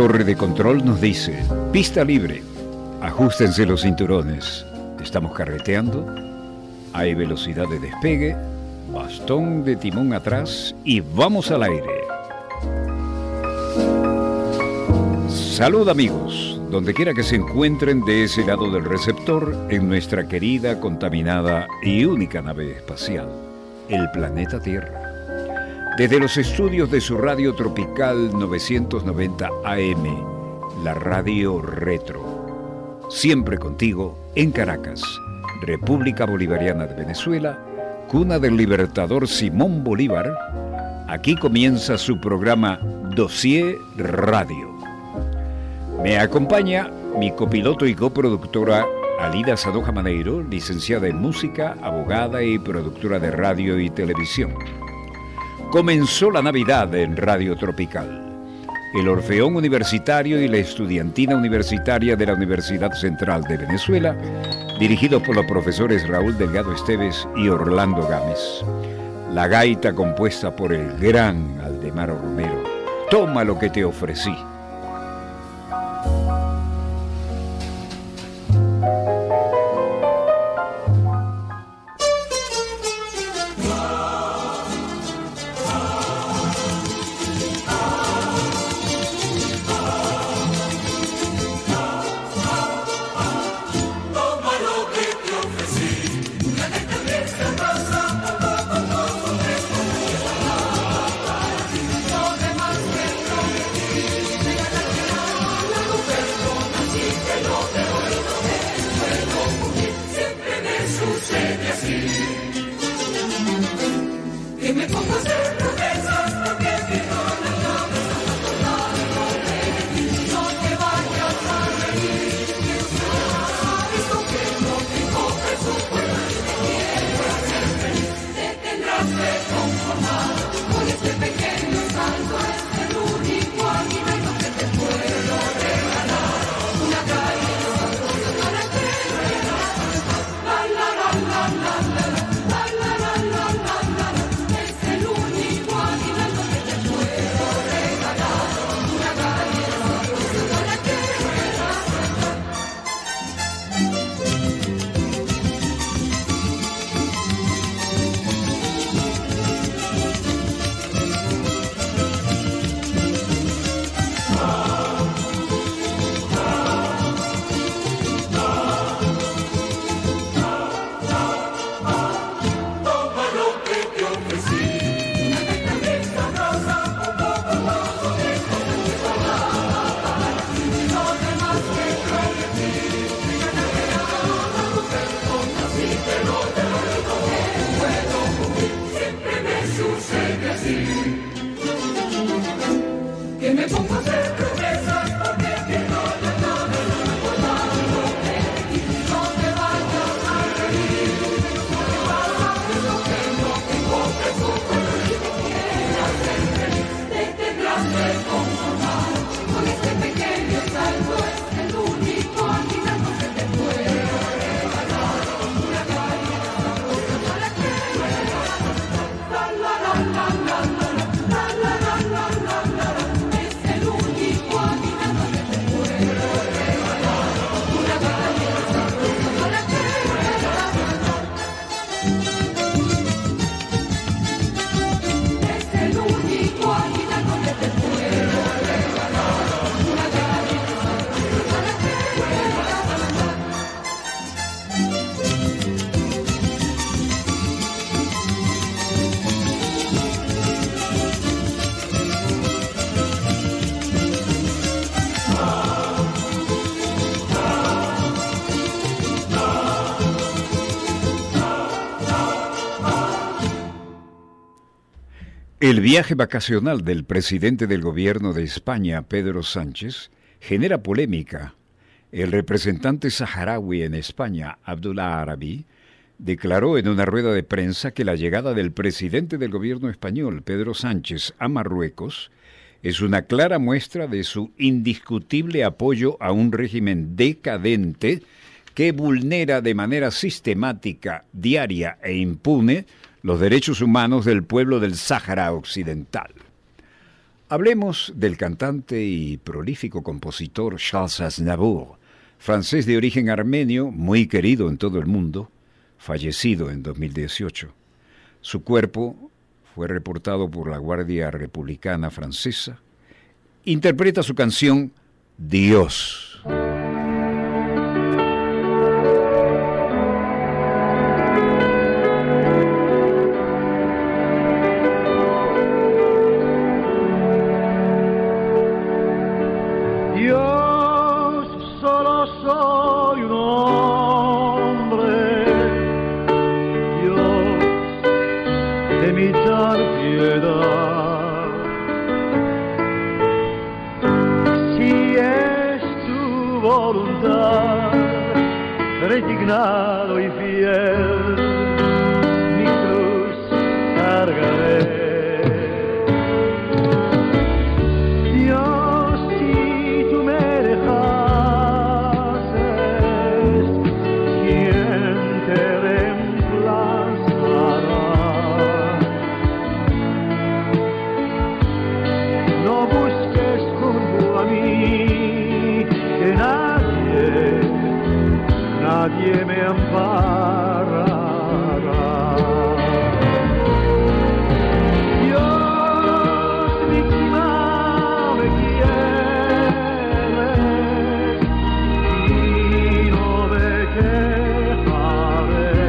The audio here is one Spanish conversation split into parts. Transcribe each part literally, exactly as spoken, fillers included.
torre de control nos dice: pista libre, ajustense los cinturones, estamos carreteando, hay velocidad de despegue, bastón de timón atrás y vamos al aire. Salud amigos, donde quiera que se encuentren de ese lado del receptor en nuestra querida, contaminada y única nave espacial, el planeta Tierra. Desde los estudios de su radio tropical novecientos noventa A M, la radio retro. Siempre contigo en Caracas, República Bolivariana de Venezuela, cuna del libertador Simón Bolívar. Aquí comienza su programa Dossier Radio. Me acompaña mi copiloto y coproductora Alida Sadoja Maneiro, licenciada en música, abogada y productora de radio y televisión. Comenzó la Navidad en Radio Tropical. El Orfeón Universitario y la Estudiantina Universitaria de la Universidad Central de Venezuela, dirigidos por los profesores Raúl Delgado Esteves y Orlando Gámez. La gaita compuesta por el gran Aldemaro Romero. Toma lo que te ofrecí. El viaje vacacional del presidente del gobierno de España, Pedro Sánchez, genera polémica. El representante saharaui en España, Abdullah Arabi, declaró en una rueda de prensa que la llegada del presidente del gobierno español, Pedro Sánchez, a Marruecos es una clara muestra de su indiscutible apoyo a un régimen decadente que vulnera de manera sistemática, diaria e impune los derechos humanos del pueblo del Sáhara Occidental. Hablemos del cantante y prolífico compositor Charles Aznavour, francés de origen armenio, muy querido en todo el mundo, fallecido en dos mil dieciocho. Su cuerpo fue reportado por la Guardia Republicana Francesa. Interpreta su canción Dios. Resignado y fiel, mi cruz cargaré. Dios, si tú me dejases, ¿quién te reemplazará? No busques junto a mí que nadie nadie me amparará. Dios, víctima me quieres y no me quejaré.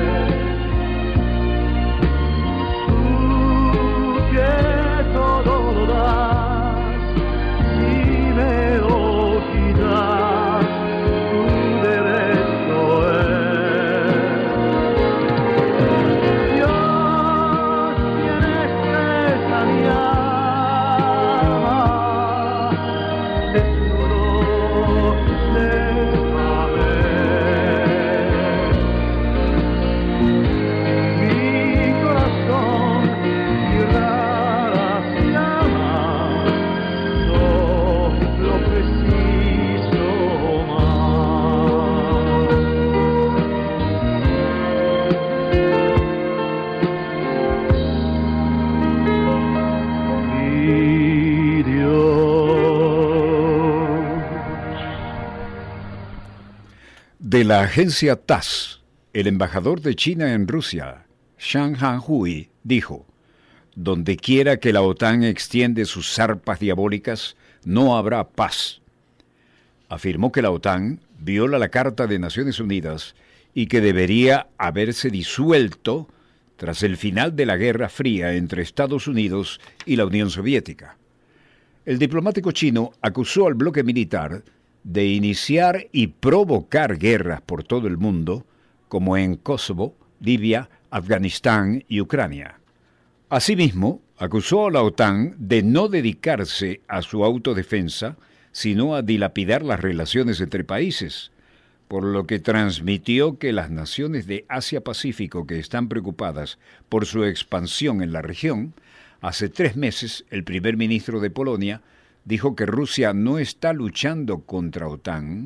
Tú que todo lo das, si me lo quitas, tú debes. De la agencia T A S S, el embajador de China en Rusia, Zhang Hanhui, dijo: donde quiera que la OTAN extiende sus zarpas diabólicas, no habrá paz. Afirmó que la OTAN viola la Carta de Naciones Unidas y que debería haberse disuelto tras el final de la Guerra Fría entre Estados Unidos y la Unión Soviética. El diplomático chino acusó al bloque militar de iniciar y provocar guerras por todo el mundo, como en Kosovo, Libia, Afganistán y Ucrania. Asimismo, acusó a la OTAN de no dedicarse a su autodefensa, sino a dilapidar las relaciones entre países, por lo que transmitió que las naciones de Asia-Pacífico que están preocupadas por su expansión en la región, hace tres meses el primer ministro de Polonia dijo que Rusia no está luchando contra OTAN,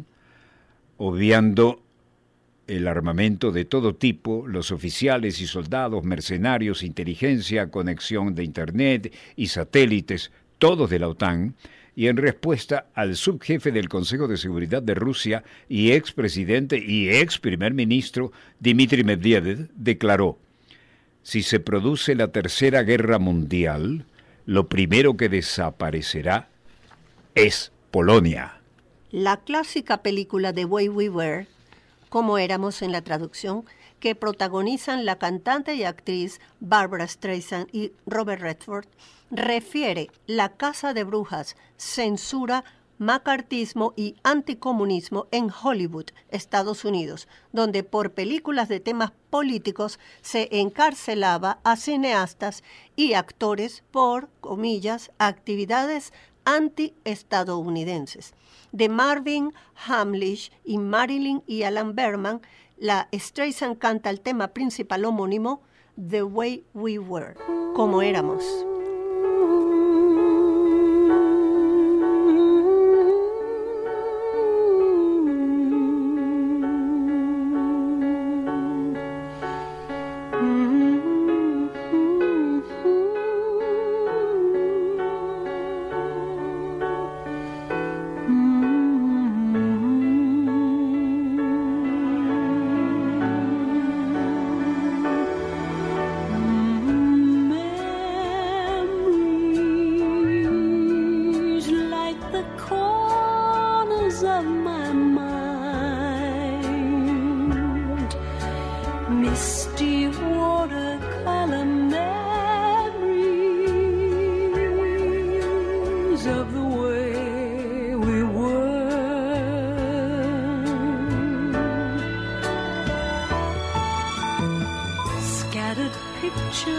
obviando el armamento de todo tipo, los oficiales y soldados, mercenarios, inteligencia, conexión de Internet y satélites, todos de la OTAN, y en respuesta al subjefe del Consejo de Seguridad de Rusia y expresidente y ex primer ministro Dmitry Medvedev declaró: si se produce la Tercera Guerra Mundial, lo primero que desaparecerá es Polonia. La clásica película The Way We Were, como éramos en la traducción, que protagonizan la cantante y actriz Barbara Streisand y Robert Redford, refiere la caza de brujas, censura, macartismo y anticomunismo en Hollywood, Estados Unidos, donde por películas de temas políticos se encarcelaba a cineastas y actores por, comillas, actividades anti-estadounidenses. De Marvin Hamlish y Marilyn y Alan Berman, la Streisand canta el tema principal homónimo The Way We Were, como éramos. tattered pictures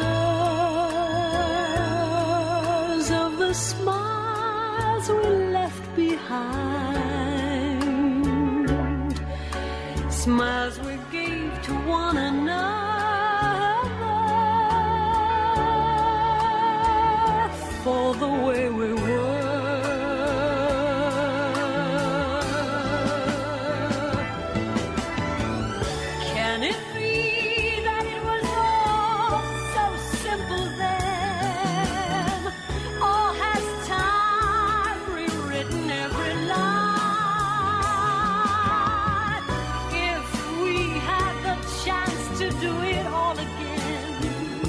of the smiles we left behind, smiles we gave to one another for the way we were. Can it be that it was all so simple then? Or has time rewritten every line? If we had the chance to do it all again,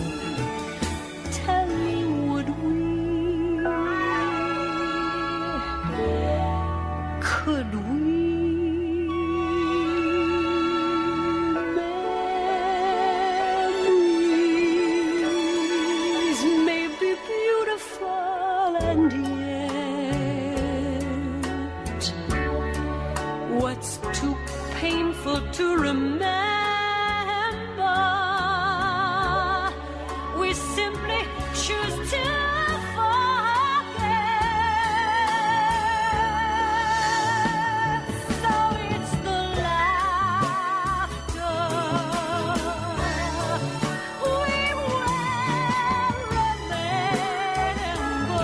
tell me, would we? Could we? Memories may be beautiful, and yet what's too painful to remember, we simply choose to forget. So it's the laughter we will remember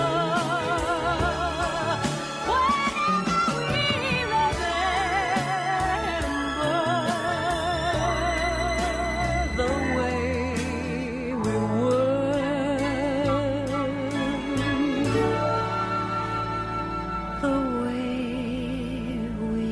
whenever we remember the way we were, the way we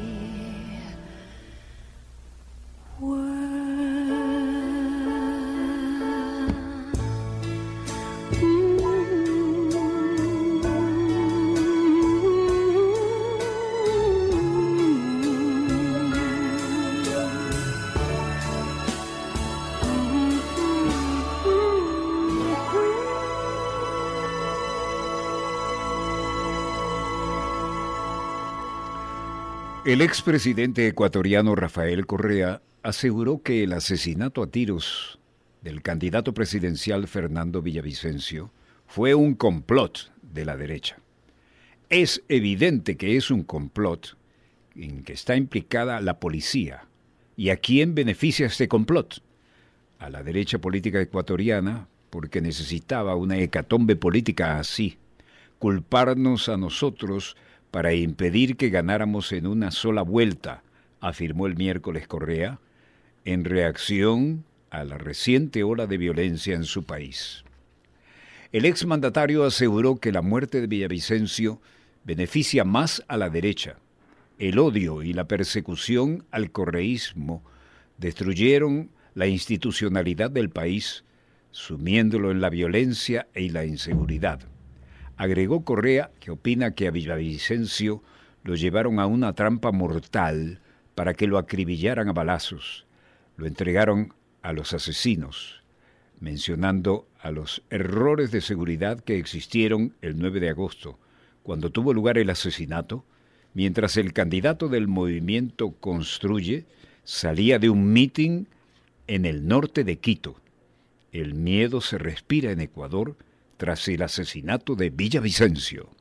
El expresidente ecuatoriano Rafael Correa aseguró que el asesinato a tiros del candidato presidencial Fernando Villavicencio fue un complot de la derecha. Es evidente que es un complot en que está implicada la policía. ¿Y a quién beneficia este complot? A la derecha política ecuatoriana, porque necesitaba una hecatombe política así, culparnos a nosotros para impedir que ganáramos en una sola vuelta, afirmó el miércoles Correa, en reacción a la reciente ola de violencia en su país. El exmandatario aseguró que la muerte de Villavicencio beneficia más a la derecha. El odio y la persecución al correísmo destruyeron la institucionalidad del país, sumiéndolo en la violencia y la inseguridad. Agregó Correa que opina que a Villavicencio lo llevaron a una trampa mortal para que lo acribillaran a balazos. Lo entregaron a los asesinos, mencionando a los errores de seguridad que existieron el nueve de agosto, cuando tuvo lugar el asesinato, mientras el candidato del movimiento Construye salía de un mitin en el norte de Quito. El miedo se respira en Ecuador tras el asesinato de Villavicencio.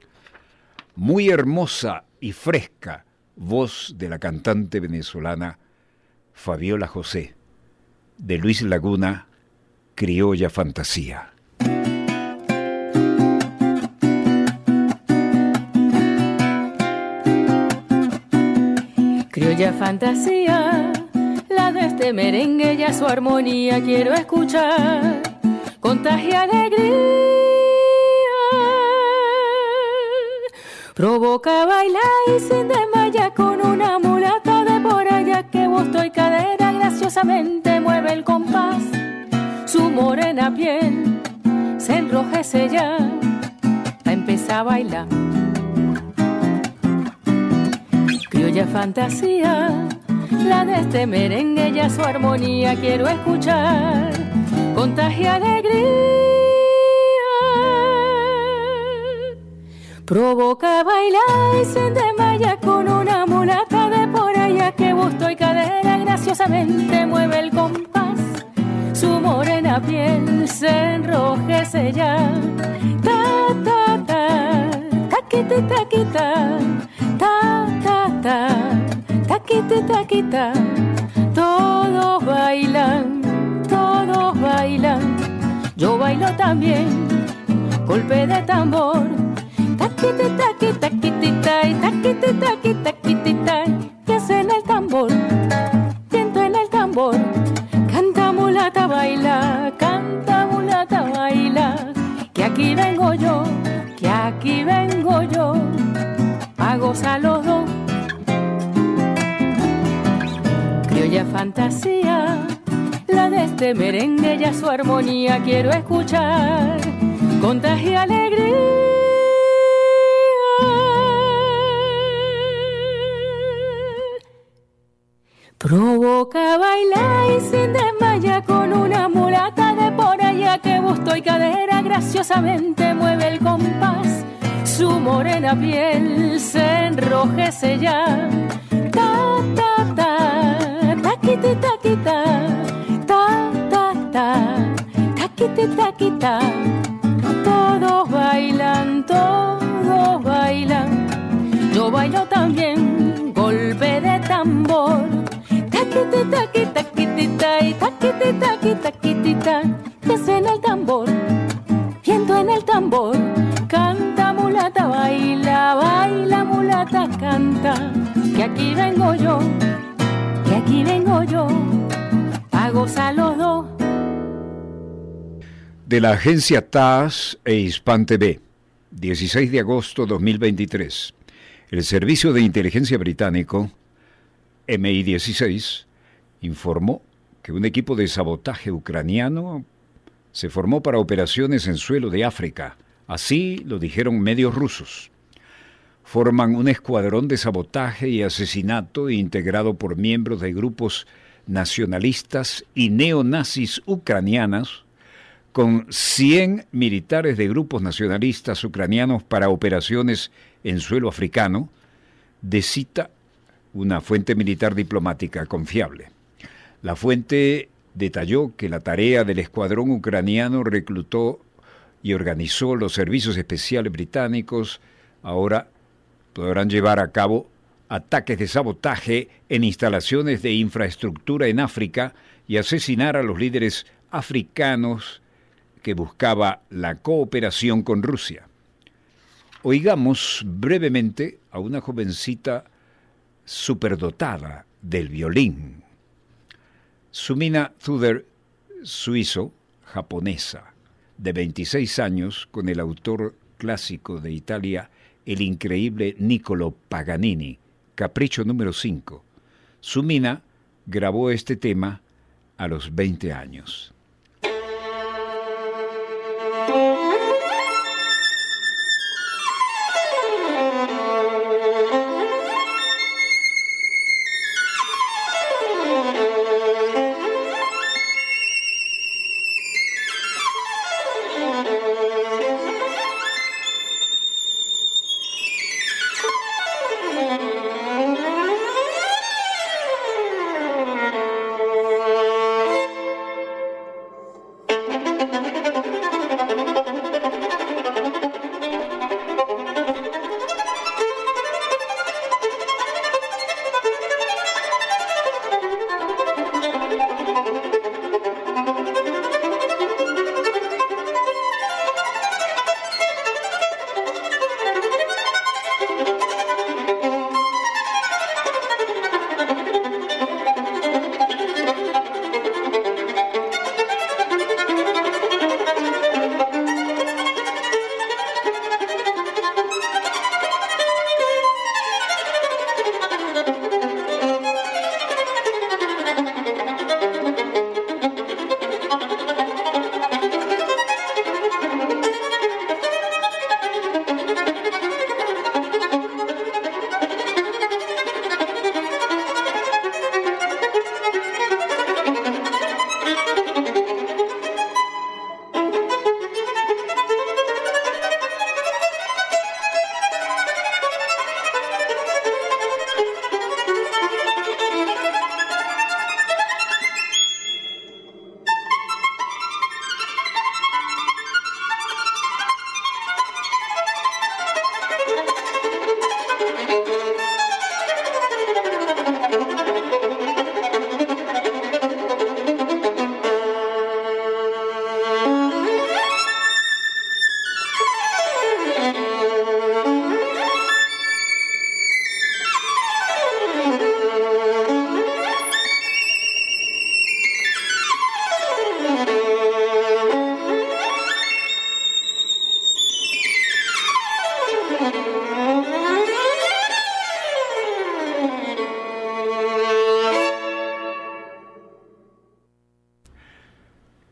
Muy hermosa y fresca voz de la cantante venezolana Fabiola José, de Luis Laguna, Criolla Fantasía. Criolla Fantasía, la de este merengue y a su armonía quiero escuchar. Contagia alegría, provoca bailar y sin desmayar con una mulata de por allá que busto y cadera graciosamente mueve el compás. Su morena piel se enrojece ya pa' empezar a bailar. Criolla Fantasía, la de este merengue y a su armonía quiero escuchar. Contagia alegría, provoca bailar y se desmaya con una mulata de por allá que busto y cadera graciosamente mueve el compás. su morena piel se enrojece ya. Ta, ta, ta, taquiti, taquita, ta, ta, ta, taquiti, taquita. Todos bailan, todos bailan, yo bailo también, golpe de tambor. Taquiti, taquiti, taquiti, tai, taquiti, taquiti, taquiti, tai. Que suena el tambor, viento en el tambor. Canta mulata, baila, canta mulata, baila. Que aquí vengo yo, que aquí vengo yo, a gozar los dos. Criolla fantasía, la de este merengue, ya su armonía quiero escuchar. Contagia alegría, provoca bailar y sin desmayar con una mulata de por allá que busto y cadera graciosamente mueve el compás. Su morena piel se enrojece ya. Ta, ta, ta, taquiti, taquita, ta, ta, ta, taquiti, taquita. Todos bailan, todos bailan, yo bailo también, golpe de tambor. Taquiti, taquiti, taquiti, tai, taquiti, taquiti, taquiti, tai. Que suena el tambor, viento en el tambor. Canta mulata, baila, baila mulata, canta. Que aquí vengo yo, que aquí vengo yo, a gozar los dos. De la agencia T A S e Hispan T V, dieciséis de agosto de dos mil veintitrés. El Servicio de Inteligencia Británico, M I dieciséis, informó que un equipo de sabotaje ucraniano se formó para operaciones en suelo de África. Así lo dijeron medios rusos. Forman un escuadrón de sabotaje y asesinato integrado por miembros de grupos nacionalistas y neonazis ucranianas, con cien militares de grupos nacionalistas ucranianos para operaciones en suelo africano, de cita una fuente militar diplomática confiable. La fuente detalló que la tarea del escuadrón ucraniano reclutó y organizó los servicios especiales británicos. Ahora podrán llevar a cabo ataques de sabotaje en instalaciones de infraestructura en África y asesinar a los líderes africanos que buscaba la cooperación con Rusia. Oigamos brevemente a una jovencita superdotada del violín, Sumina Thuder, suizo-japonesa, de veintiséis años, con el autor clásico de Italia, el increíble Niccolo Paganini, Capricho número cinco. Sumina grabó este tema a los veinte años.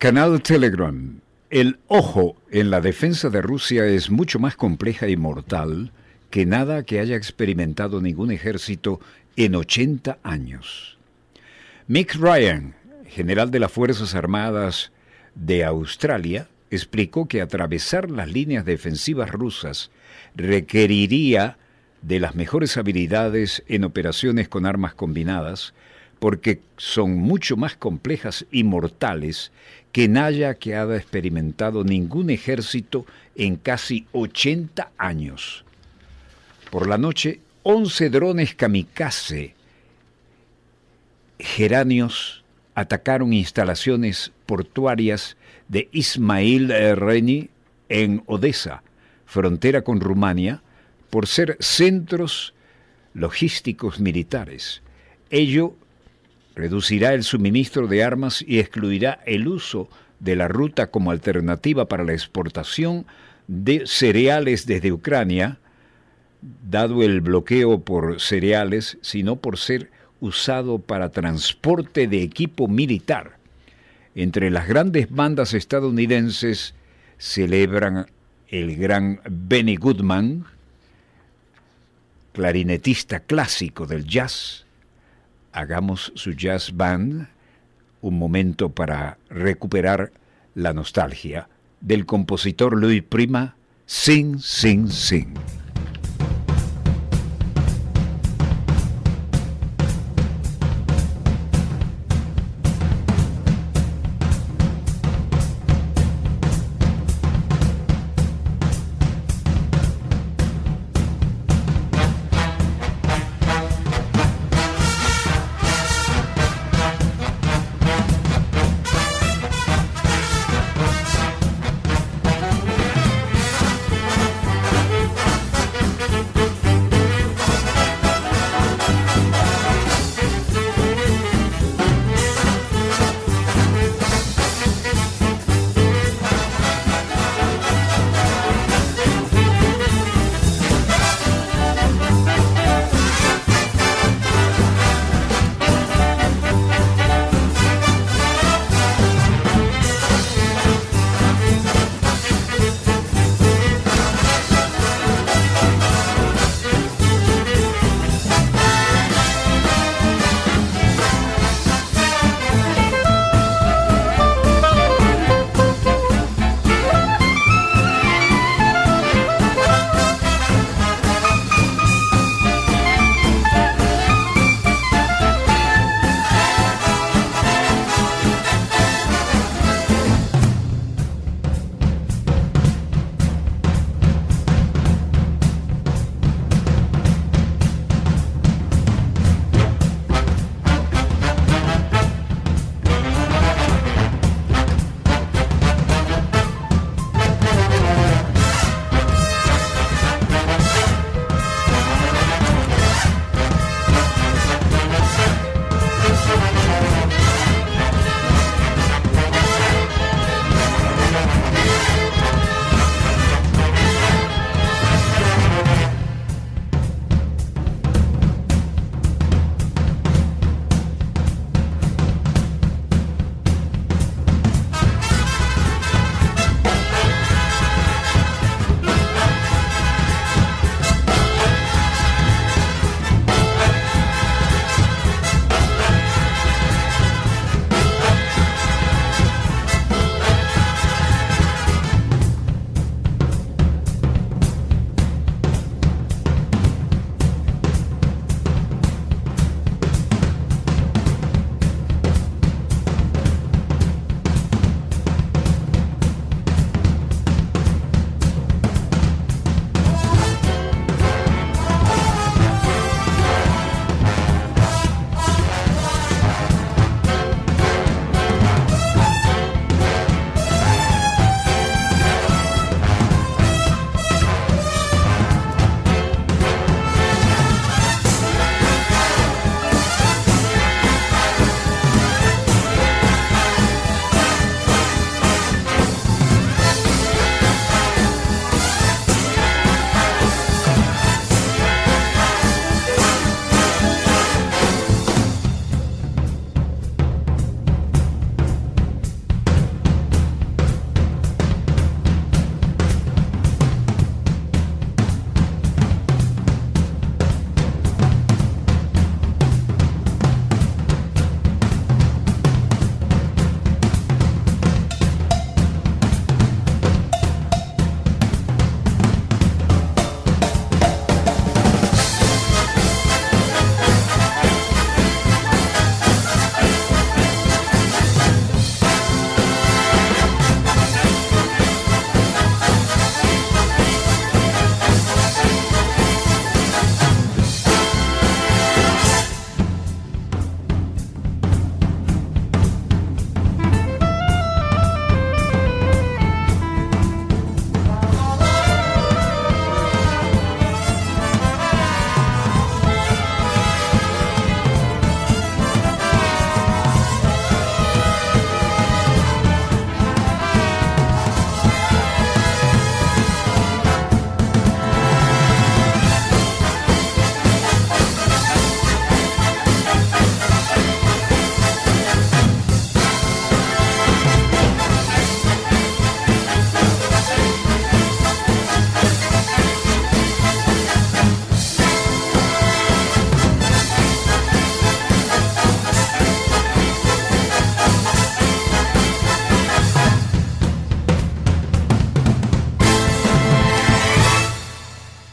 Canal Telegram. El ojo en la defensa de Rusia es mucho más compleja y mortal que nada que haya experimentado ningún ejército en ochenta años. Mick Ryan, general de las Fuerzas Armadas de Australia, explicó que atravesar las líneas defensivas rusas requeriría de las mejores habilidades en operaciones con armas combinadas, porque son mucho más complejas y mortales que nada que haya experimentado ningún ejército en casi ochenta años. Por la noche, once drones kamikaze geranios atacaron instalaciones portuarias de Ismail Reni en Odessa, frontera con Rumania, por ser centros logísticos militares. Ello reducirá el suministro de armas y excluirá el uso de la ruta como alternativa para la exportación de cereales desde Ucrania, dado el bloqueo por cereales, sino por ser usado para transporte de equipo militar. Entre las grandes bandas estadounidenses celebran el gran Benny Goodman, clarinetista clásico del jazz. Hagamos su jazz band, un momento para recuperar la nostalgia del compositor Louis Prima, Sing, Sing, Sing.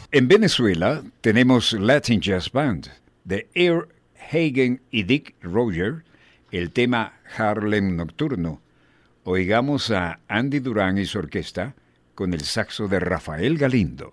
En Venezuela tenemos Latin Jazz Band de Earl Hagen y Dick Roger, el tema Harlem Nocturno. Oigamos a Andy Durán y su orquesta con el saxo de Rafael Galindo.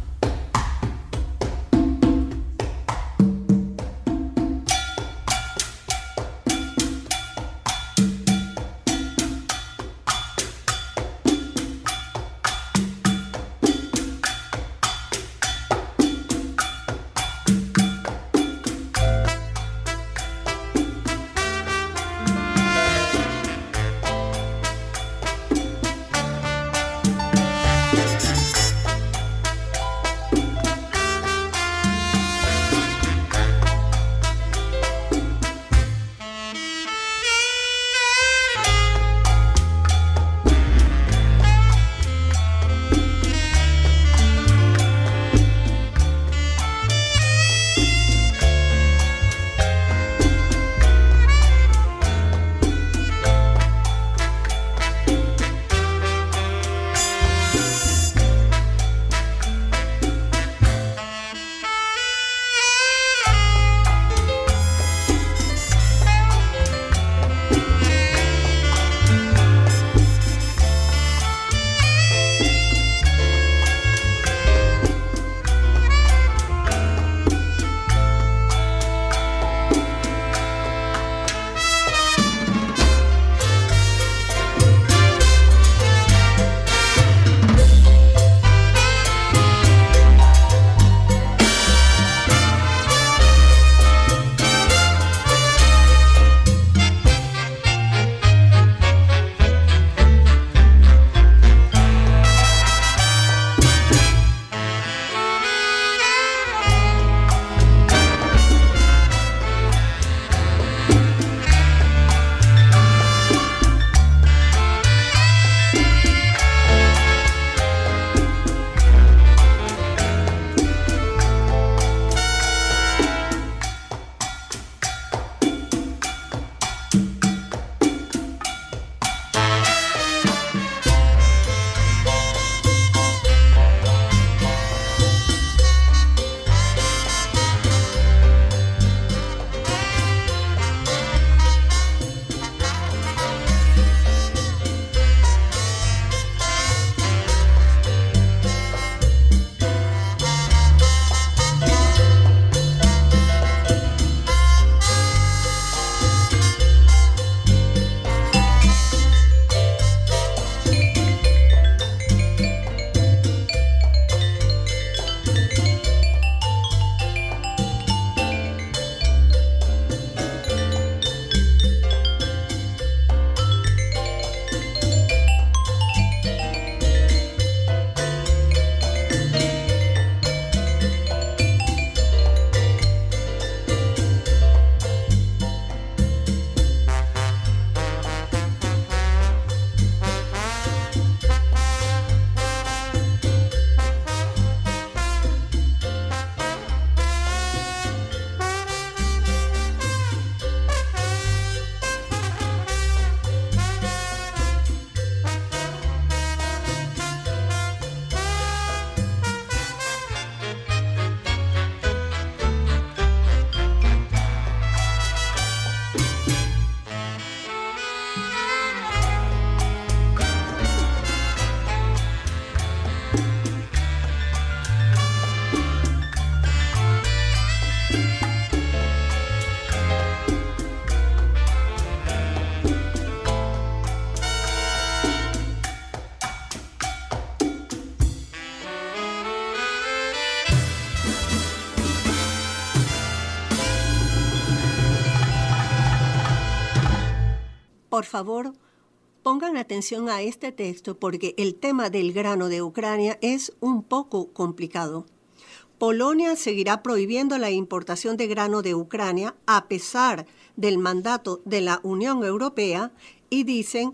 Por favor, pongan atención a este texto porque el tema del grano de Ucrania es un poco complicado. Polonia seguirá prohibiendo la importación de grano de Ucrania a pesar del mandato de la Unión Europea y dicen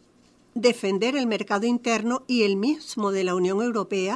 defender el mercado interno y el mismo de la Unión Europea,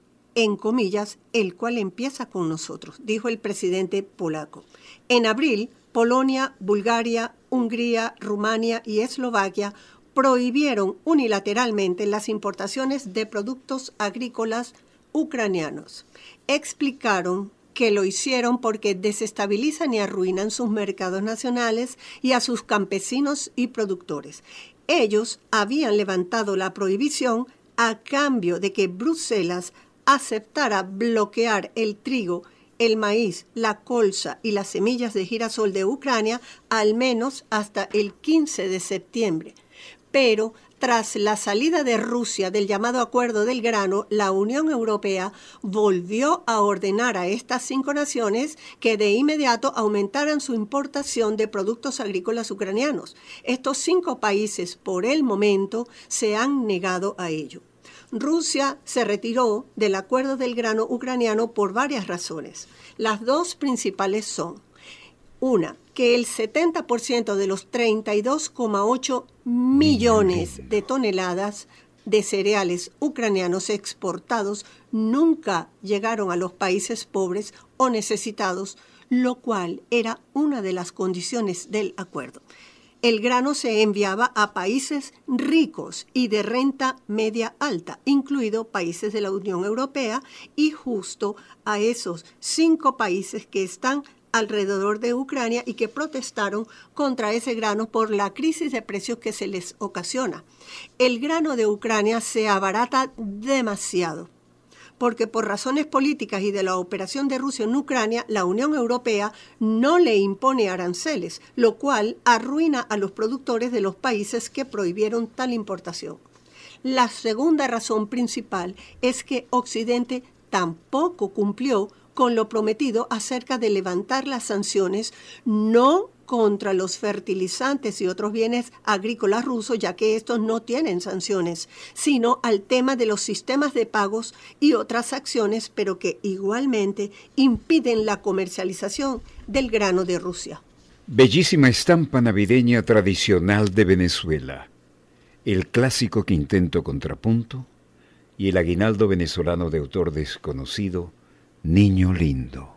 en comillas, el cual empieza con nosotros, dijo el presidente polaco. En abril, Polonia, Bulgaria, Hungría, Rumania y Eslovaquia prohibieron unilateralmente las importaciones de productos agrícolas ucranianos. Explicaron que lo hicieron porque desestabilizan y arruinan sus mercados nacionales y a sus campesinos y productores. Ellos habían levantado la prohibición a cambio de que Bruselas aceptara bloquear el trigo, el maíz, la colza y las semillas de girasol de Ucrania al menos hasta el quince de septiembre. Pero tras la salida de Rusia del llamado Acuerdo del Grano, la Unión Europea volvió a ordenar a estas cinco naciones que de inmediato aumentaran su importación de productos agrícolas ucranianos. Estos cinco países, por el momento, se han negado a ello. Rusia se retiró del Acuerdo del Grano ucraniano por varias razones. Las dos principales son: una, que el setenta por ciento de los treinta y dos coma ocho millones de toneladas de cereales ucranianos exportados nunca llegaron a los países pobres o necesitados, lo cual era una de las condiciones del acuerdo. El grano se enviaba a países ricos y de renta media alta, incluido países de la Unión Europea, y justo a esos cinco países que están alrededor de Ucrania y que protestaron contra ese grano por la crisis de precios que se les ocasiona. El grano de Ucrania se abarata demasiado, porque por razones políticas y de la operación de Rusia en Ucrania, la Unión Europea no le impone aranceles, lo cual arruina a los productores de los países que prohibieron tal importación. La segunda razón principal es que Occidente tampoco cumplió con lo prometido acerca de levantar las sanciones, no contra los fertilizantes y otros bienes agrícolas rusos, ya que estos no tienen sanciones, sino al tema de los sistemas de pagos y otras acciones, pero que igualmente impiden la comercialización del grano de Rusia. Bellísima estampa navideña tradicional de Venezuela, el clásico quinteto contrapunto y el aguinaldo venezolano de autor desconocido, Niño Lindo.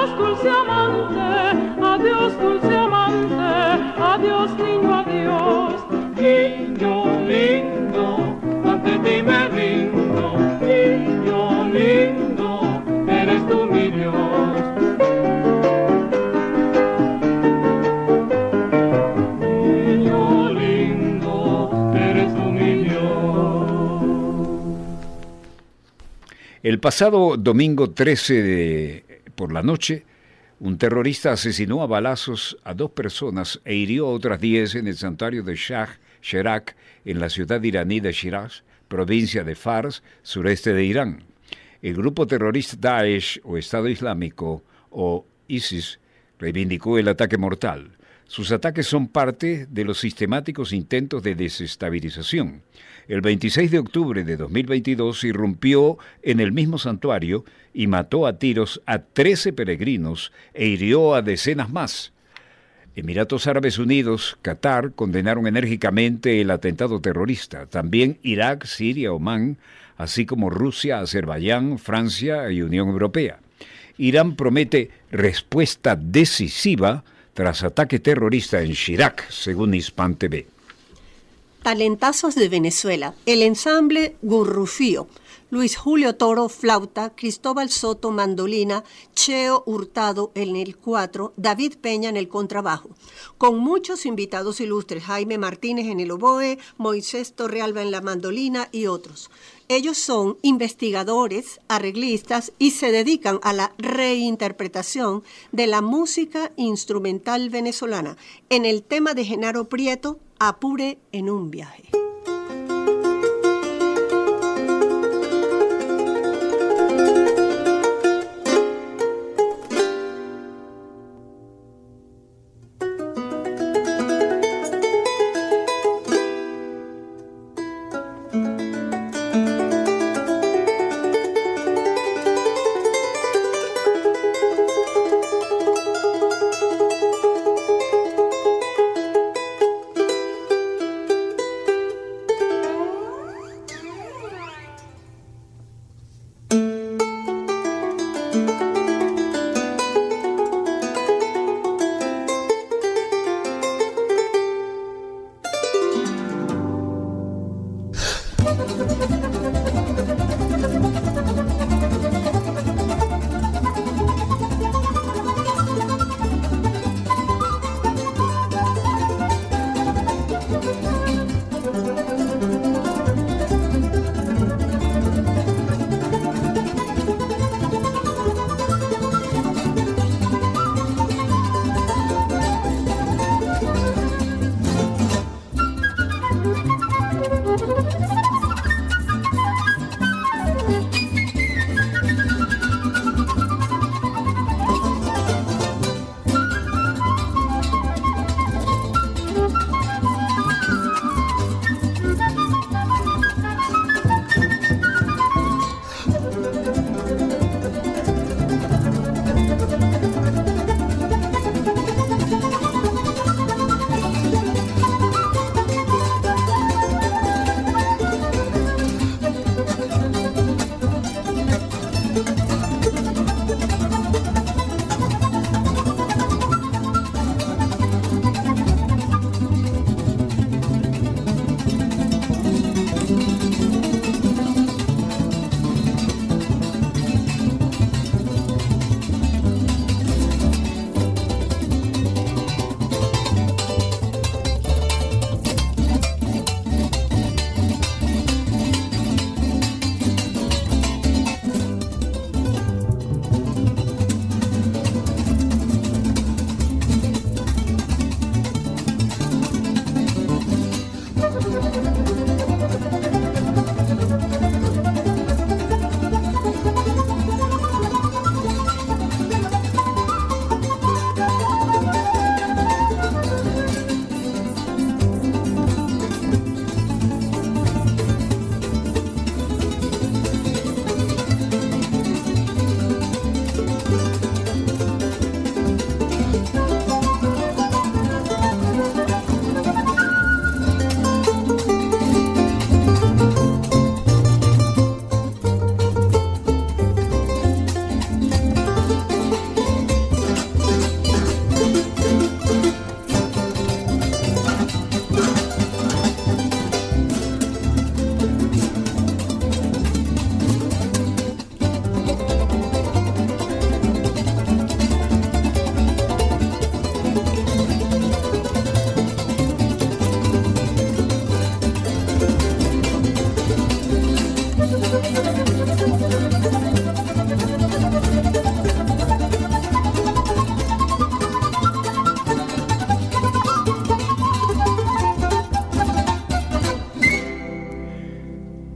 Adiós, dulce amante, adiós, niño, adiós. niño lindo, ante ti me rindo, niño lindo, eres tú mi Dios. Niño lindo, eres tú mi Dios. El pasado domingo trece de, por la noche, un terrorista asesinó a balazos a dos personas e hirió a otras diez en el santuario de Shah Cheragh, en la ciudad iraní de Shiraz, provincia de Fars, sureste de Irán. El grupo terrorista Daesh o Estado Islámico o ISIS reivindicó el ataque mortal. Sus ataques son parte de los sistemáticos intentos de desestabilización. El veintiséis de octubre de dos mil veintidós irrumpió en el mismo santuario y mató a tiros a trece peregrinos e hirió a decenas más. Emiratos Árabes Unidos, Qatar, condenaron enérgicamente el atentado terrorista. También Irak, Siria, Omán, así como Rusia, Azerbaiyán, Francia y Unión Europea. Irán promete respuesta decisiva tras ataque terrorista en Shirak, según Hispan T V. Talentazos de Venezuela. El ensamble Gurrufío. Luis Julio Toro, flauta, Cristóbal Soto, mandolina, Cheo Hurtado en el cuatro, David Peña en el contrabajo. Con muchos invitados ilustres, Jaime Martínez en el oboe, Moisés Torrealba en la mandolina y otros. Ellos son investigadores, arreglistas y se dedican a la reinterpretación de la música instrumental venezolana. En el tema de Genaro Prieto, Apure en un viaje.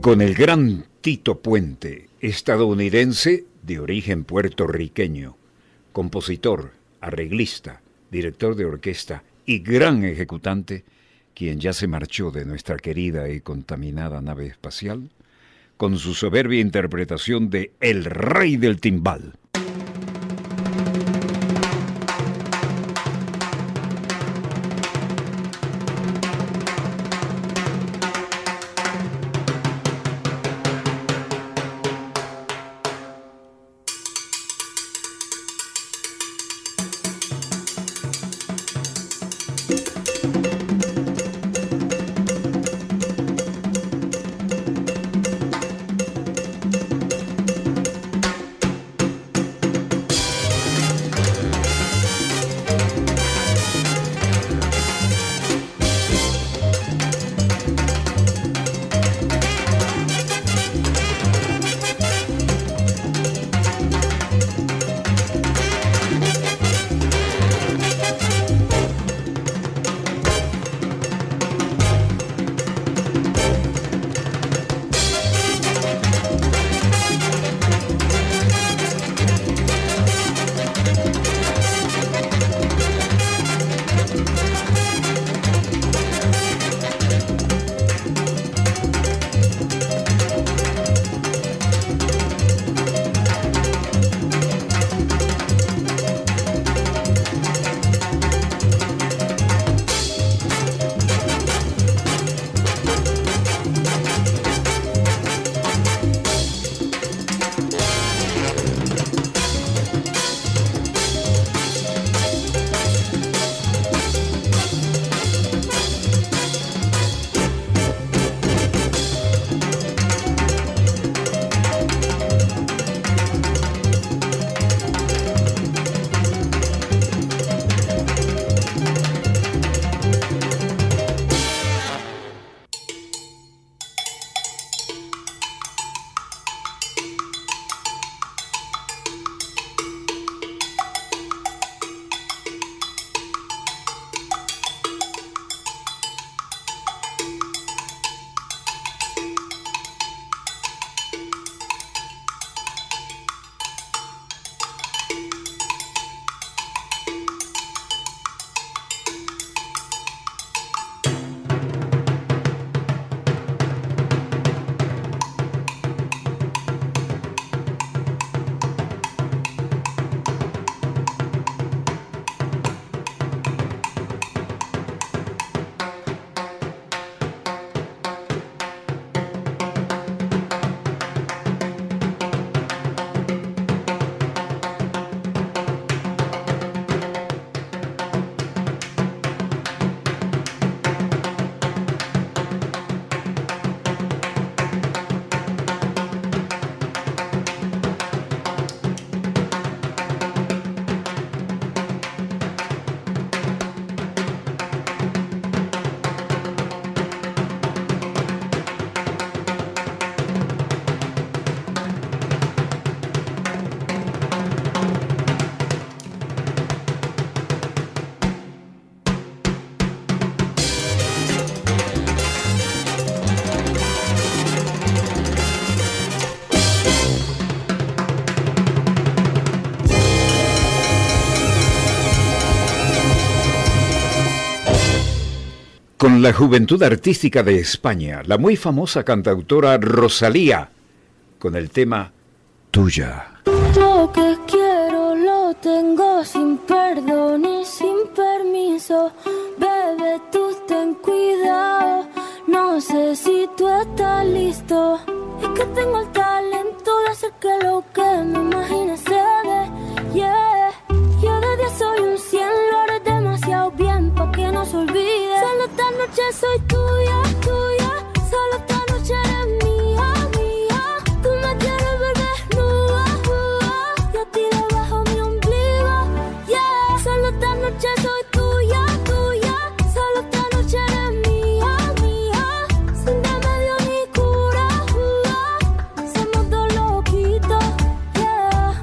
con el gran Tito Puente, estadounidense de origen puertorriqueño, compositor, arreglista, director de orquesta y gran ejecutante, quien ya se marchó de nuestra querida y contaminada nave espacial, con su soberbia interpretación de El Rey del Timbal. Con la juventud artística de España, la muy famosa cantautora Rosalía, con el tema Tuya. Lo que quiero lo tengo sin perdón y sin permiso. Bebé, tú ten cuidado, no sé si tú estás listo. Es que tengo el talento de hacer que lo que me imagine se dé, yeah. Yo de diez soy un cien, lo haré demasiado bien pa' que no se olvide. Solo esta noche soy tuya, tuya. Solo esta noche eres mía, mía. Tú me tienes ver desnuda, uh, y a ti debajo mi ombligo, yeah. Solo esta noche soy tuya, tuya. Solo esta noche eres mía, mía. Sin remedio ni cura, uh, somos dos loquitos, yeah.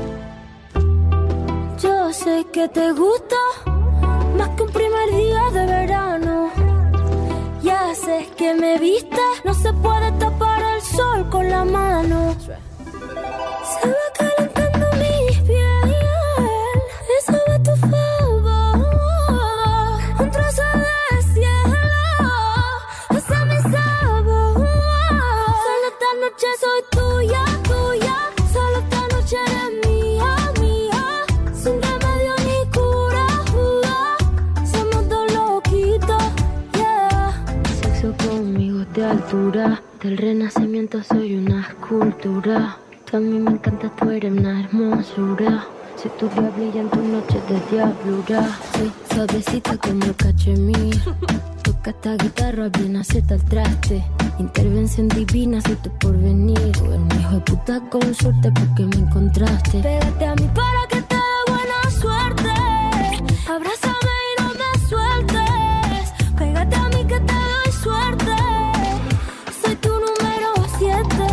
Yo sé que te gusta más que un primer día de verano. Ya sé Desde que me viste, no se puede tapar el sol con la mano. Se va calentando mi piel, eso va a tu favor. Un trozo de cielo, ese es mi sabor. Solo esta noche soy tuya, tuya. Solo esta noche eres mía, mía. Sin remedio ni cura, uh, somos dos loquitos, yeah. Sexo conmigo de altura, del renacimiento soy una escultura. A mí me encanta, tú eres una hermosura. Si tu día brilla en tus noches de diablura. Soy suavecita como el cachemir. Toca esta guitarra, bien acierta el traste. Intervención divina, soy tu porvenir. Tú eres un hijo de puta con suerte porque me encontraste. Pégate a mí para que te dé buena suerte. Abrázame y no me sueltes. Pégate a mí que te doy suerte. Soy tu número siete.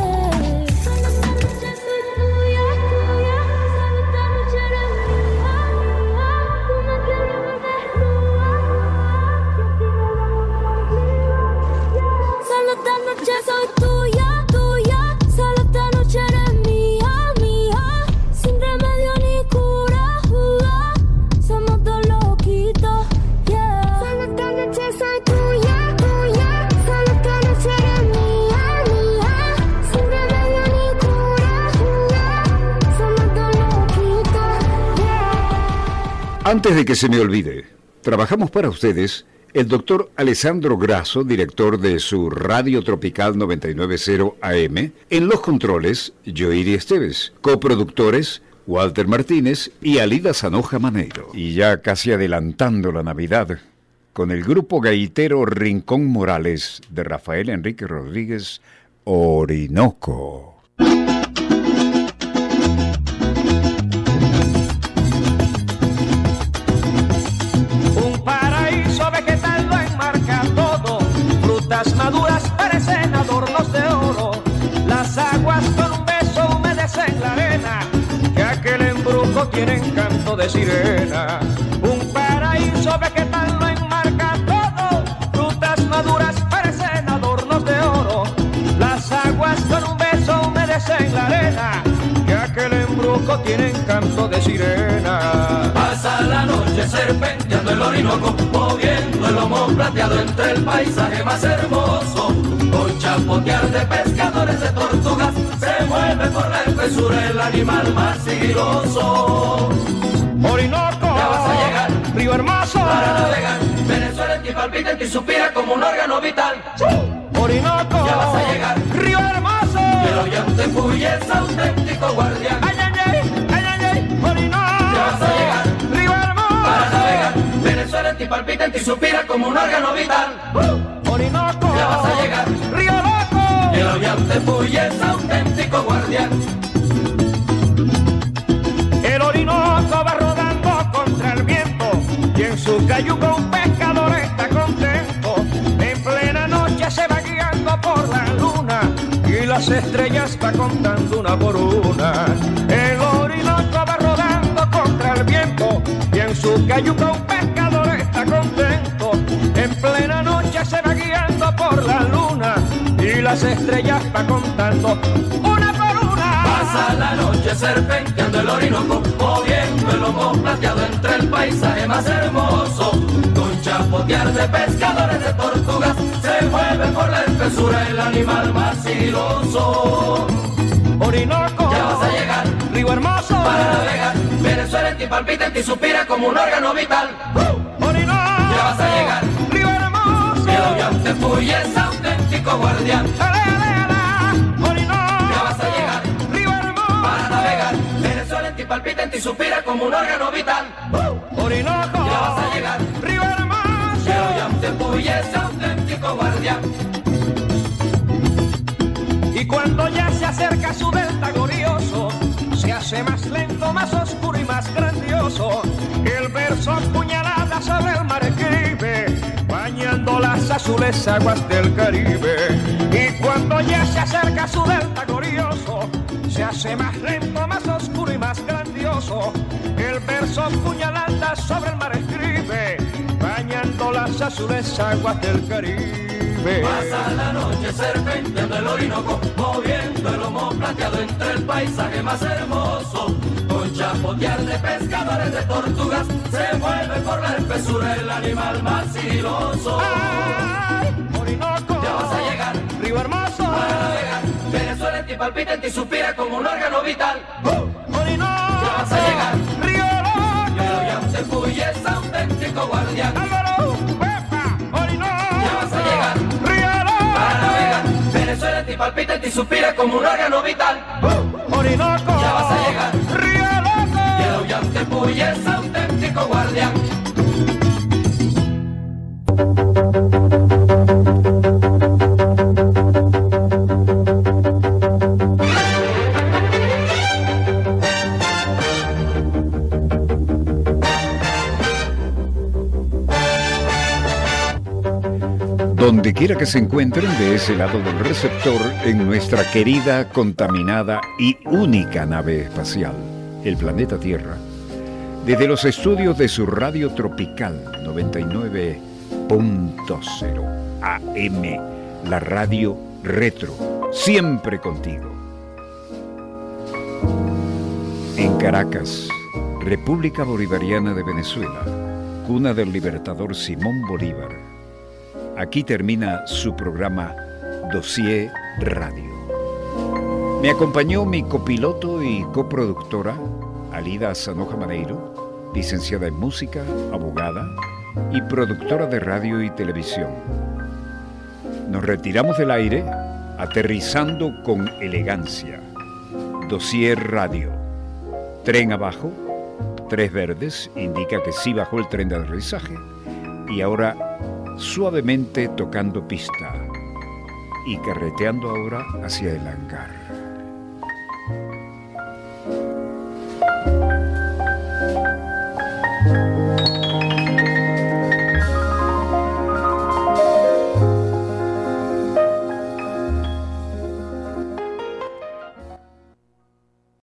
Soy tuya, tuya, solo esta noche eres mía, mía. Sin remedio ni cura, uh, somos dos loquitos, yeah. Solo esta noche soy tuya, tuya, solo esta noche eres mía, mía. Sin remedio ni cura, uh, somos dos loquitos, yeah. Antes de que se me olvide, trabajamos para ustedes el doctor Alessandro Grasso, director de su Radio Tropical noventa y nueve punto cero A M, en los controles, Joiri Esteves, coproductores, Walter Martínez y Alida Sanoja Maneiro. Y ya casi adelantando la Navidad, con el grupo gaitero Rincón Morales de Rafael Enrique Rodríguez, Orinoco. Maduras parecen adornos de oro, las aguas con un beso humedecen la arena, que aquel embrujo tiene encanto de sirena. Un paraíso vegetal lo enmarca todo, frutas maduras parecen adornos de oro, las aguas con un beso humedecen la arena, que aquel embrujo tiene encanto de sirena. Pasa la noche serpenteando el Orinoco, moviendo el lomo plateado entre el paisaje más hermoso. Con chapotear de pescadores de tortugas, se mueve por la espesura el animal más sigiloso. Orinoco, ya vas a llegar, río hermoso, para navegar. Venezuela en ti palpita, en ti suspira como un órgano vital. Orinoco, ya vas a llegar, río hermoso, pero ya un tempuy es auténtico guardián. Ay, ay, ay, ay, ay, ay, Orinoco, ya vas a llegar, río hermoso, para navegar. Venezuela en ti palpita, en ti suspira como un órgano vital. Uh, Orinoco, ya vas a llegar, río loco, el Ollantaytambo es auténtico guardián. El Orinoco va rodando contra el viento y en su cayuco un pescador está contento. En plena noche se va guiando por la luna y las estrellas va contando una por una. El Orinoco va rodando contra el viento y en su cayuco un pescador está contento. En plena noche se va guiando por la luna y las estrellas va contando una por una. Pasa la noche serpenteando el Orinoco, moviendo el lomo plateado entre el paisaje más hermoso. Con chapotear de pescadores de tortugas, se mueve por la espesura el animal más sigiloso. Orinoco, ya vas a llegar, río hermoso, para navegar. Venezuela en ti palpita, en ti suspira como un órgano vital. Uh, Orinoco, ya vas a llegar, río hermoso, el Ollantaytambo es auténtico guardián. Ale, ale, ale, Orinoco, ya vas a llegar, río hermoso, para navegar. Venezuela en ti palpita, en ti suspira como un órgano vital. Uh, Orinoco, ya vas a llegar, río hermoso, el Ollantaytambo es auténtico guardián. Y cuando ya se acerca su delta glorioso, se hace más lento, más oscuro y más grandioso. El verso puñalada sobre el mar escribe, bañando las azules aguas del Caribe. Y cuando ya se acerca su delta glorioso, se hace más lento, más oscuro y más grandioso. El verso puñalada sobre el mar escribe, bañando las azules aguas del Caribe. Caribe. Pasa la noche serpenteando el Orinoco, moviendo el lomo plateado entre el paisaje más hermoso. Con chapotear de pescadores de tortugas, se mueve por la espesura el animal más sigiloso. ¡Ay, Orinoco! Ya vas a llegar, Río Hermoso. para navegar. Venezuela en ti palpita, en ti suspira como un órgano vital. ¡Uh! Orinoco. Ya vas a llegar, Río Loco. pero ya te fui es auténtico guardián. Álvaro, Pepa, Orinoco. Ya vas a llegar, Río Loco. para navegar. Venezuela en ti palpita, en ti suspira como un órgano vital. ¡Uh! Orinoco. Ya vas a llegar, Río Loco. y el aullante Puy es auténtico guardián. Donde quiera que se encuentren de ese lado del receptor en nuestra querida, contaminada y única nave espacial, el planeta Tierra, desde los estudios de su radio tropical noventa y nueve punto cero A M, la radio retro, siempre contigo. En Caracas, República Bolivariana de Venezuela, cuna del libertador Simón Bolívar. Aquí termina su programa Dossier Radio. Me acompañó mi copiloto y coproductora, Alida Zanoja Maneiro, licenciada en música, abogada y productora de radio y televisión. Nos retiramos del aire, aterrizando con elegancia. Dossier Radio. Tren abajo, tres verdes, indica que sí bajó el tren de aterrizaje. Y ahora suavemente tocando pista y carreteando ahora hacia el hangar.